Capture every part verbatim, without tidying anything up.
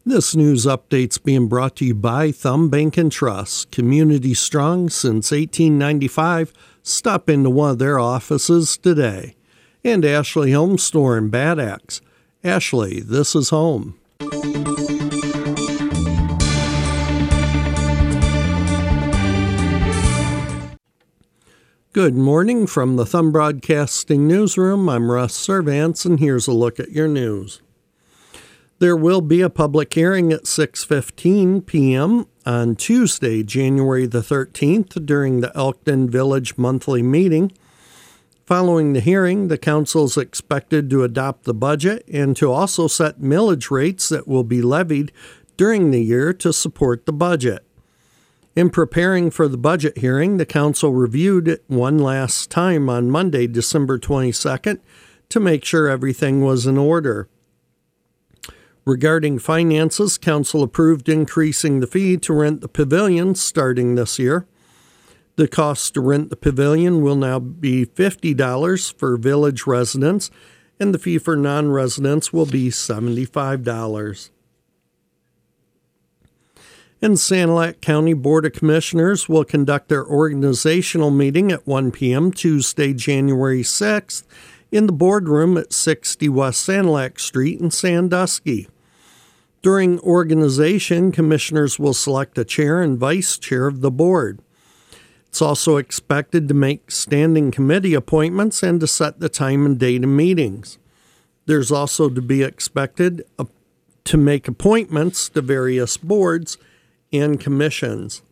This news update's being brought to you by Thumb Bank and Trust, community strong since eighteen ninety-five. Stop into one of their offices today. And Ashley Home Store in Bad Axe. Ashley, this is home. Good morning from the Thumb Broadcasting Newsroom. I'm Russ Servance, and here's a look at your news. There will be a public hearing at six fifteen p.m. on Tuesday, January the thirteenth, during the Elkton Village monthly meeting. Following the hearing, the council is expected to adopt the budget and to also set millage rates that will be levied during the year to support the budget. In preparing for the budget hearing, the council reviewed it one last time on Monday, December twenty-second, to make sure everything was in order. Regarding finances, council approved increasing the fee to rent the pavilion starting this year. The cost to rent the pavilion will now be fifty dollars for village residents, and the fee for non-residents will be seventy-five dollars. And Sanilac County Board of Commissioners will conduct their organizational meeting at one p.m. Tuesday, January sixth, in the boardroom at sixty West Sanilac Street in Sandusky. During organization, commissioners will select a chair and vice chair of the board. It's also expected to make standing committee appointments and to set the time and date of meetings. There's also to be expected uh, to make appointments to various boards and commissions.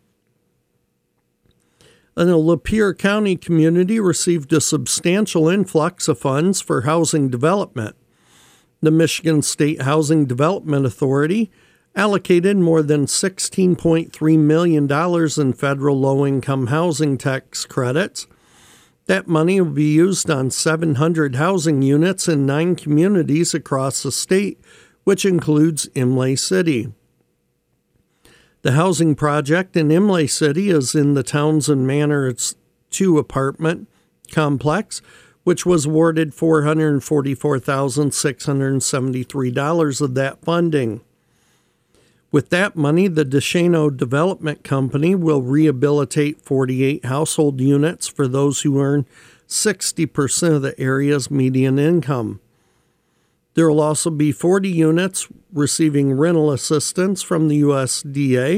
And the Lapeer County community received a substantial influx of funds for housing development. The Michigan State Housing Development Authority allocated more than sixteen point three million dollars in federal low-income housing tax credits. That money will be used on seven hundred housing units in nine communities across the state, which includes Imlay City. The housing project in Imlay City is in the Townsend Manor two apartment complex, which was awarded four hundred forty-four thousand six hundred seventy-three dollars of that funding. With that money, the Deshano Development Company will rehabilitate forty-eight household units for those who earn sixty percent of the area's median income. There will also be forty units receiving rental assistance from the U S D A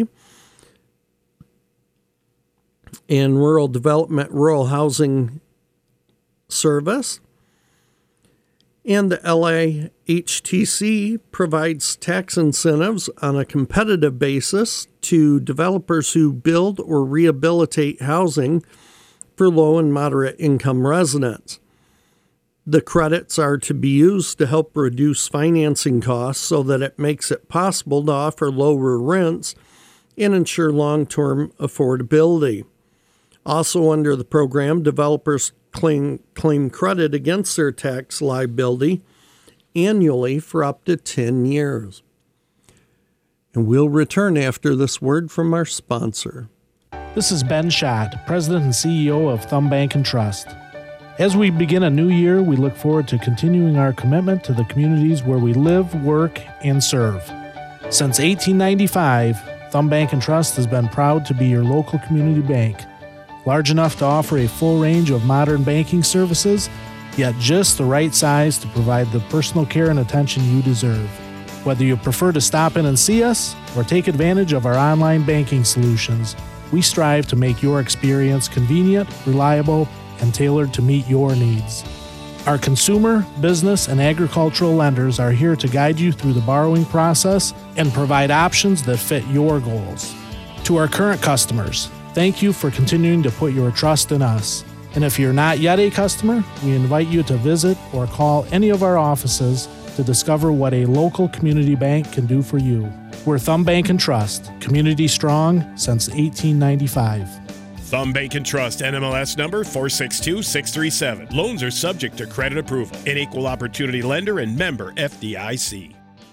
and Rural Development Rural Housing Service. And the L A H T C provides tax incentives on a competitive basis to developers who build or rehabilitate housing for low and moderate income residents. The credits are to be used to help reduce financing costs so that it makes it possible to offer lower rents and ensure long-term affordability. Also under the program, developers claim, claim credit against their tax liability annually for up to ten years. And we'll return after this word from our sponsor. This is Ben Schott, President and C E O of Thumb Bank and Trust. As we begin a new year, we look forward to continuing our commitment to the communities where we live, work, and serve. Since eighteen ninety-five, Thumb Bank and Trust has been proud to be your local community bank. Large enough to offer a full range of modern banking services, yet just the right size to provide the personal care and attention you deserve. Whether you prefer to stop in and see us or take advantage of our online banking solutions, we strive to make your experience convenient, reliable, and tailored to meet your needs. Our consumer, business, and agricultural lenders are here to guide you through the borrowing process and provide options that fit your goals. To our current customers, thank you for continuing to put your trust in us. And if you're not yet a customer, we invite you to visit or call any of our offices to discover what a local community bank can do for you. We're Thumb Bank and Trust, community strong since eighteen ninety-five. Thumb Bank and Trust, N M L S number four six two six three seven. Loans are subject to credit approval. An equal opportunity lender and member F D I C.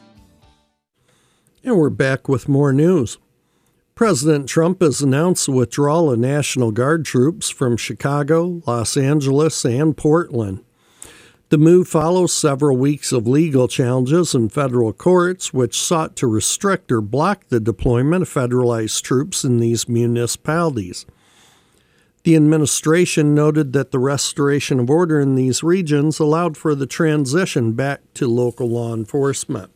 And we're back with more news. President Trump has announced the withdrawal of National Guard troops from Chicago, Los Angeles, and Portland. The move follows several weeks of legal challenges in federal courts, which sought to restrict or block the deployment of federalized troops in these municipalities. The administration noted that the restoration of order in these regions allowed for the transition back to local law enforcement.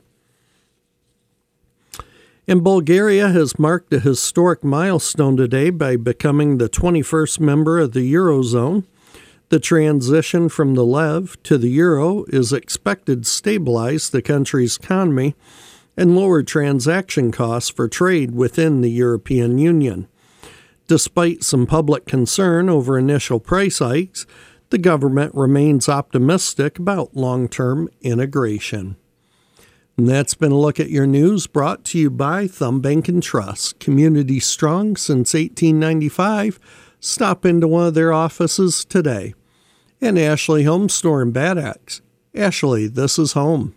And Bulgaria has marked a historic milestone today by becoming the twenty-first member of the Eurozone. The transition from the lev to the euro is expected to stabilize the country's economy and lower transaction costs for trade within the European Union. Despite some public concern over initial price hikes, the government remains optimistic about long-term integration. And that's been a look at your news brought to you by Thumb Bank and Trust. Community strong since eighteen ninety-five. Stop into one of their offices today. And Ashley Home Store in Bad Axe. Ashley, this is home.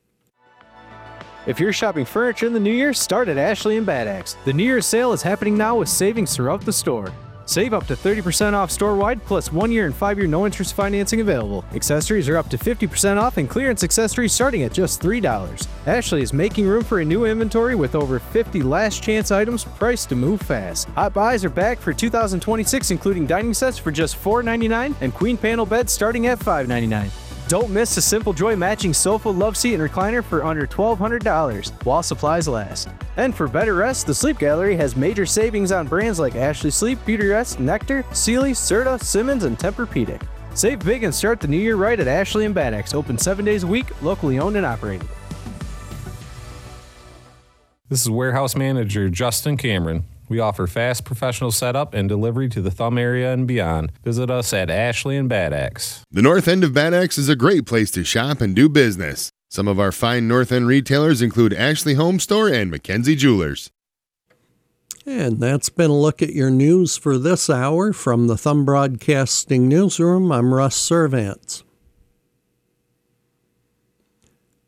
If you're shopping furniture in the new year, start at Ashley and Bad Axe. The New Year's sale is happening now with savings throughout the store. Save up to thirty percent off store-wide, plus one year and five year no-interest financing available. Accessories are up to fifty percent off, and clearance accessories starting at just three dollars. Ashley is making room for a new inventory with over fifty last-chance items priced to move fast. Hot buys are back for two thousand twenty-six, including dining sets for just four ninety-nine and queen panel beds starting at five ninety-nine. Don't miss the Simple Joy matching sofa, love seat, and recliner for under twelve hundred dollars while supplies last. And for better rest, the Sleep Gallery has major savings on brands like Ashley Sleep, Beautyrest, Nectar, Sealy, Serta, Simmons, and Tempur-Pedic. Save big and start the new year right at Ashley and Bad Axe, open seven days a week, locally owned and operated. This is Warehouse Manager Justin Cameron. We offer fast professional setup and delivery to the Thumb area and beyond. Visit us at Ashley and Bad Axe. The north end of Bad Axe is a great place to shop and do business. Some of our fine north end retailers include Ashley Home Store and Mackenzie Jewelers. And that's been a look at your news for this hour. From the Thumb Broadcasting Newsroom, I'm Russ Servants.